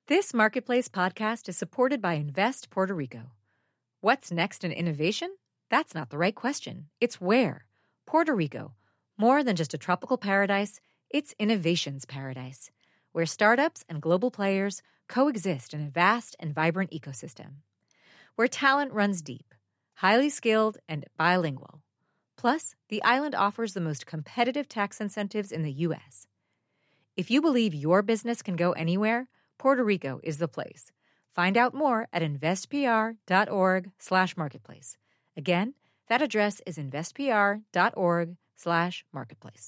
This Marketplace podcast is supported by Invest Puerto Rico. What's next in innovation? That's not the right question. It's where. Puerto Rico. More than just a tropical paradise, it's innovation's paradise, where startups and global players coexist in a vast and vibrant ecosystem. Where talent runs deep, highly skilled, and bilingual. Plus, the island offers the most competitive tax incentives in the U.S. If you believe your business can go anywhere, Puerto Rico is the place. Find out more at investpr.org/marketplace. Again, that address is investpr.org/marketplace.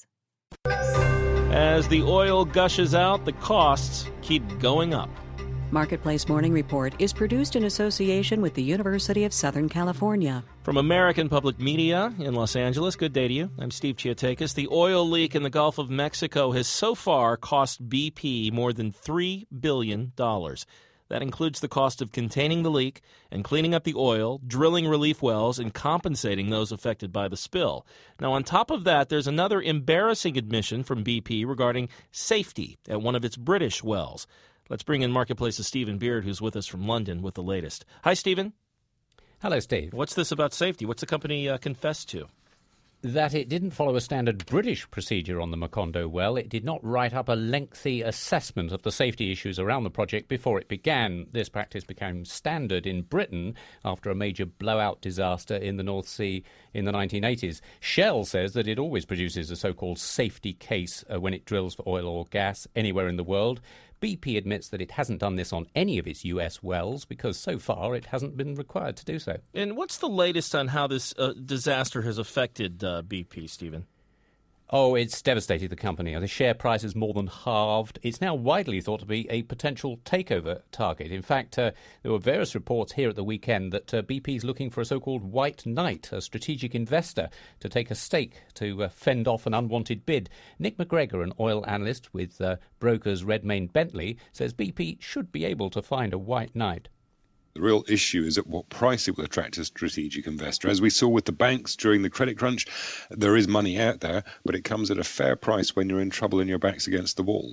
As the oil gushes out, the costs keep going up. Marketplace Morning Report is produced in association with the University of Southern California. From American Public Media in Los Angeles, good day to you. I'm Steve Chiatakis. The oil leak in the Gulf of Mexico has so far cost BP more than $3 billion. That includes the cost of containing the leak and cleaning up the oil, drilling relief wells, and compensating those affected by the spill. Now, on top of that, there's another embarrassing admission from BP regarding safety at one of its British wells. Let's bring in Marketplace's Stephen Beard, who's with us from London with the latest. Hi, Stephen. Hello, Steve. What's this about safety? What's the company confessed to? That it didn't follow a standard British procedure on the Macondo well. It did not write up a lengthy assessment of the safety issues around the project before it began. This practice became standard in Britain after a major blowout disaster in the North Sea in the 1980s. Shell says that it always produces a so-called safety case when it drills for oil or gas anywhere in the world. BP admits that it hasn't done this on any of its U.S. wells because so far it hasn't been required to do so. And what's the latest on how this disaster has affected BP, Stephen? Oh, it's devastated the company. The share price has more than halved. It's now widely thought to be a potential takeover target. In fact, there were various reports here at the weekend that BP is looking for a so-called white knight, a strategic investor, to take a stake to fend off an unwanted bid. Nick McGregor, an oil analyst with brokers Redmayne Bentley, says BP should be able to find a white knight. The real issue is at what price it will attract a strategic investor. As we saw with the banks during the credit crunch, there is money out there, but it comes at a fair price when you're in trouble and your back's against the wall.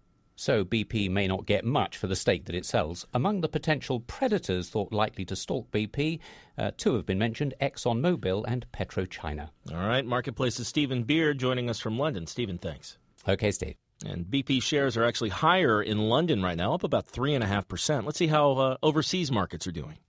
So BP may not get much for the stake that it sells. Among the potential predators thought likely to stalk BP, two have been mentioned, ExxonMobil and PetroChina. All right, Marketplace's Stephen Beard joining us from London. Stephen, thanks. Okay, Steve. And BP shares are actually higher in London right now, up about 3.5%. Let's see how overseas markets are doing.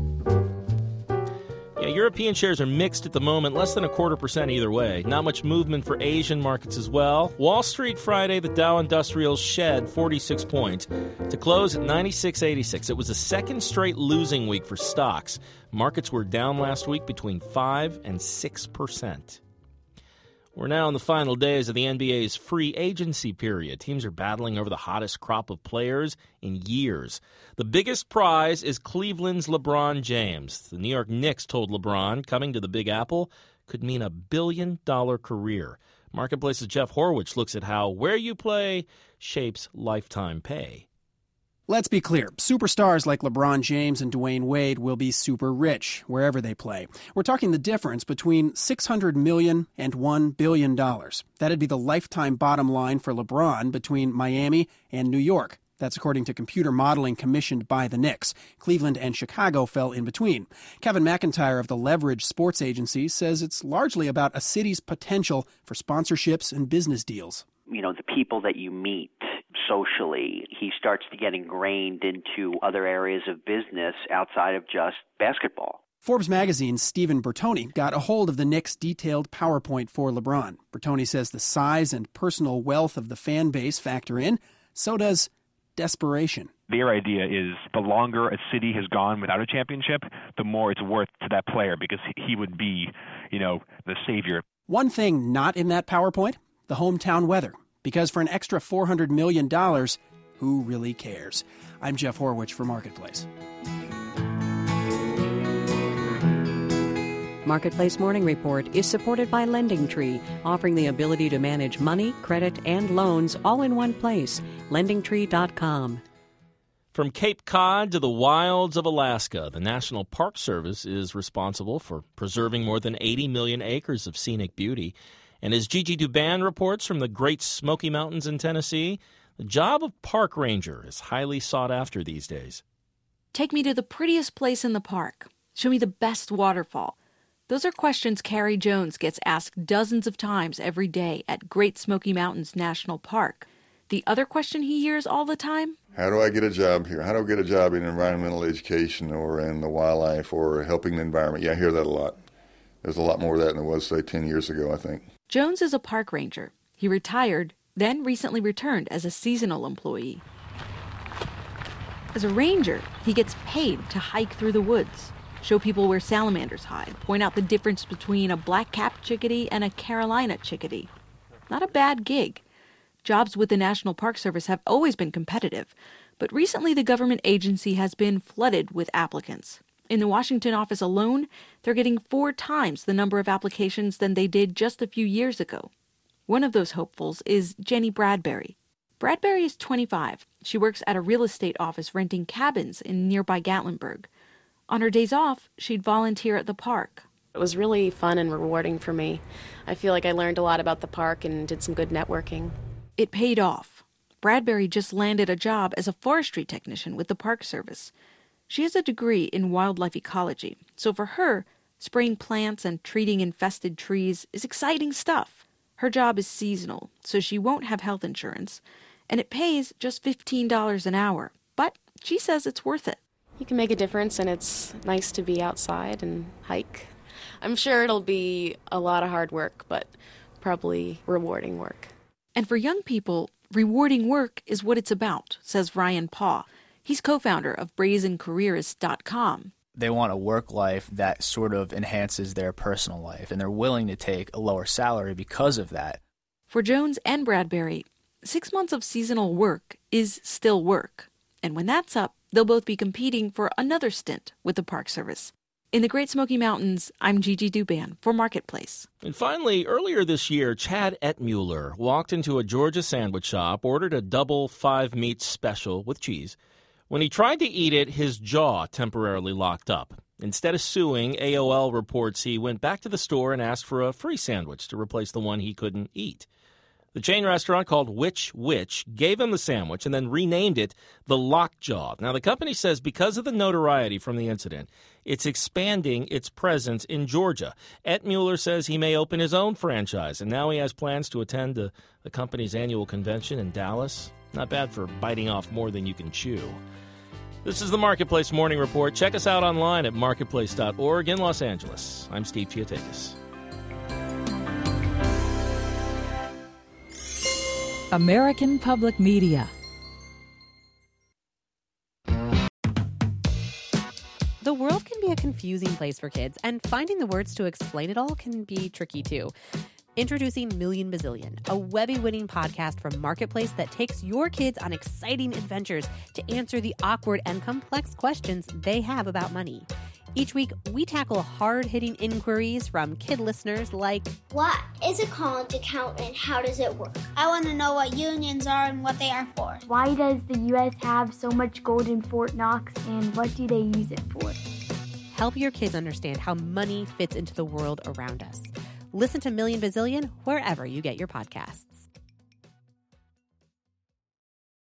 Yeah, European shares are mixed at the moment, less than 0.25% either way. Not much movement for Asian markets as well. Wall Street Friday, the Dow Industrials shed 46 points to close at 96.86. It was a second straight losing week for stocks. Markets were down last week between 5 and 6%. We're now in the final days of the NBA's free agency period. Teams are battling over the hottest crop of players in years. The biggest prize is Cleveland's LeBron James. The New York Knicks told LeBron coming to the Big Apple could mean a billion-dollar career. Marketplace's Jeff Horwich looks at how where you play shapes lifetime pay. Let's be clear. Superstars like LeBron James and Dwayne Wade will be super rich wherever they play. We're talking the difference between $600 million and $1 billion. That'd be the lifetime bottom line for LeBron between Miami and New York. That's according to computer modeling commissioned by the Knicks. Cleveland and Chicago fell in between. Kevin McIntyre of the Leverage Sports Agency says it's largely about a city's potential for sponsorships and business deals. You know, the people that you meet socially, he starts to get ingrained into other areas of business outside of just basketball. Forbes magazine's Stephen Bertoni got a hold of the Knicks' detailed PowerPoint for LeBron. Bertoni says the size and personal wealth of the fan base factor in. So does desperation. Their idea is the longer a city has gone without a championship, the more it's worth to that player because he would be, the savior. One thing not in that PowerPoint, the hometown weather. Because for an extra $400 million, who really cares? I'm Jeff Horwich for Marketplace. Marketplace Morning Report is supported by LendingTree, offering the ability to manage money, credit, and loans all in one place. LendingTree.com. From Cape Cod to the wilds of Alaska, the National Park Service is responsible for preserving more than 80 million acres of scenic beauty. And as Gigi Duban reports from the Great Smoky Mountains in Tennessee, The job of park ranger is highly sought after these days. Take me to the prettiest place in the park. Show me the best waterfall. Those are questions Carrie Jones gets asked dozens of times every day at Great Smoky Mountains National Park. The other question he hears all the time? How do I get a job here? How do I get a job in environmental education or in the wildlife or helping the environment? Yeah, I hear that a lot. There's a lot more of that than there was, say, 10 years ago, I think. Jones is a park ranger. He retired, then recently returned as a seasonal employee. As a ranger, he gets paid to hike through the woods, show people where salamanders hide, point out the difference between a black-capped chickadee and a Carolina chickadee. Not a bad gig. Jobs with the National Park Service have always been competitive, but recently the government agency has been flooded with applicants. In the Washington office alone, they're getting 4 times the number of applications than they did just a few years ago. One of those hopefuls is Jenny Bradbury. Bradbury is 25. She works at a real estate office renting cabins in nearby Gatlinburg. On her days off, she'd volunteer at the park. It was really fun and rewarding for me. I feel like I learned a lot about the park and did some good networking. It paid off. Bradbury just landed a job as a forestry technician with the Park Service. She has a degree in wildlife ecology, so for her, spraying plants and treating infested trees is exciting stuff. Her job is seasonal, so she won't have health insurance, and it pays just $15 an hour. But she says it's worth it. You can make a difference, and it's nice to be outside and hike. I'm sure it'll be a lot of hard work, but probably rewarding work. And for young people, rewarding work is what it's about, says Ryan Paugh. He's co-founder of brazencareers.com. They want a work life that sort of enhances their personal life, and they're willing to take a lower salary because of that. For Jones and Bradbury, 6 months of seasonal work is still work. And when that's up, they'll both be competing for another stint with the Park Service. In the Great Smoky Mountains, I'm Gigi Duban for Marketplace. And finally, earlier this year, Chad Ettmuller walked into a Georgia sandwich shop, ordered a double 5-meat special with cheese. When he tried to eat it, his jaw temporarily locked up. Instead of suing, AOL reports he went back to the store and asked for a free sandwich to replace the one he couldn't eat. The chain restaurant called Which Wich gave him the sandwich and then renamed it the Lockjaw. Now, the company says because of the notoriety from the incident, it's expanding its presence in Georgia. Ettmuller says he may open his own franchise, and now he has plans to attend the company's annual convention in Dallas. Not bad for biting off more than you can chew. This is the Marketplace Morning Report. Check us out online at marketplace.org in Los Angeles. I'm Steve Chiatakis. American Public Media. The world can be a confusing place for kids, and finding the words to explain it all can be tricky too. Introducing Million Bazillion, a Webby-winning podcast from Marketplace that takes your kids on exciting adventures to answer the awkward and complex questions they have about money. Each week, we tackle hard-hitting inquiries from kid listeners like, what is a college account and how does it work? I want to know what unions are and what they are for. Why does the U.S. have so much gold in Fort Knox and what do they use it for? Help your kids understand how money fits into the world around us. Listen to Million Bazillion wherever you get your podcasts.